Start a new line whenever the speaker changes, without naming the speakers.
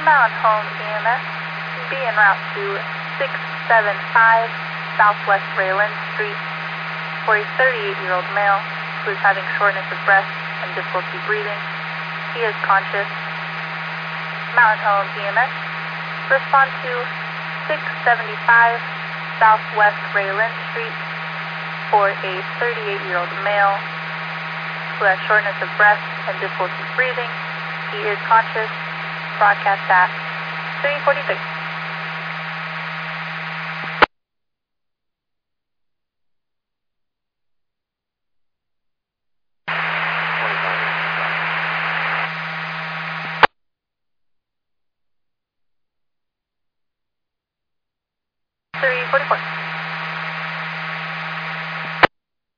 Mountain Home EMS, be en route to 675 Southwest Rayland Street for a 38-year-old male who is having shortness of breath and difficulty breathing. He is conscious. Mountain Home EMS, respond to 675 Southwest Rayland Street for a 38-year-old male who has shortness of breath and difficulty breathing. He is conscious. Broadcast at 3:46. Three 44.